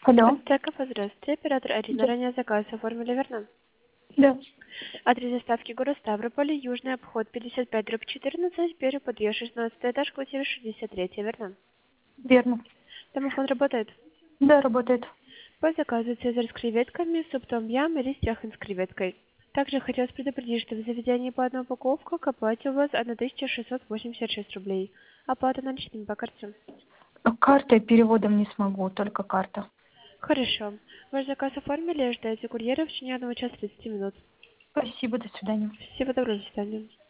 Алло. Цеков, здравствуйте. Оператор Арина. Да. Ранее заказ оформили, верно? Да. Адрес доставки город Ставрополь, Южный обход 55/14, первый подъезд 16 этаж, квартира 63, верно? Верно. Домофон работает. Да, работает. По заказу цезарь с креветками, суп том-ям или стяхан с креветкой. Также хотелось предупредить, что в заведении по одной упаковке к оплате у вас 1686 рублей. Оплата наличными по карте. Картой переводом не смогу, только карта. Хорошо. Ваш заказ оформили, ждайте курьера в течение 1 часа 30 минут. Спасибо, до свидания. Всего доброго, до свидания.